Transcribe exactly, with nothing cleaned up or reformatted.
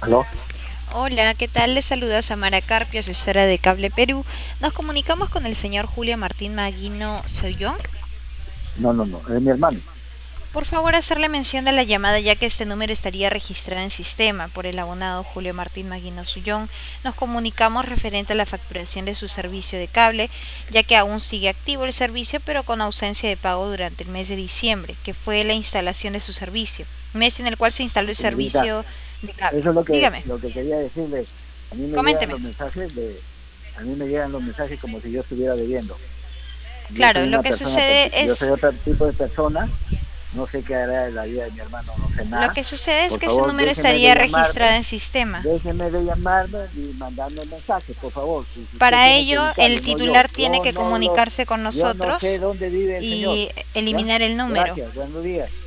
¿Aló? Hola, ¿qué tal? Les saluda Samara Carpio, asesora de Cable Perú. Nos comunicamos con el señor Julio Martín Maguino Soyón. No, no, no, es mi hermano. Por favor, hacerle mención de la llamada ya que este número estaría registrado en sistema por el abonado Julio Martín Maguino Soyón. Nos comunicamos referente a la facturación de su servicio de cable, ya que aún sigue activo el servicio, pero con ausencia de pago durante el mes de diciembre, que fue la instalación de su servicio, mes en el cual se instaló el Señorita, servicio de cable. eso es lo que, Dígame, lo que quería decirle. A mí me llegan coménteme. los mensajes de, a mí me llegan los mensajes como si yo estuviera debiendo. Yo soy Claro, lo una que persona, sucede parti- yo soy es otro tipo de persona, no sé qué hará de la vida de mi hermano, no sé Lo nada. que sucede es Por que su favor, número déjeme de estaría registrado llamarme, en sistema. déjeme de llamarme y mandarme mensajes, por favor. Si, si usted Para tiene que ello, el evitarlo, no yo. titular tiene Yo que no lo, comunicarse con yo no sé nosotros dónde vive el señor. y ¿Ya? eliminar el número. Gracias, buenos días.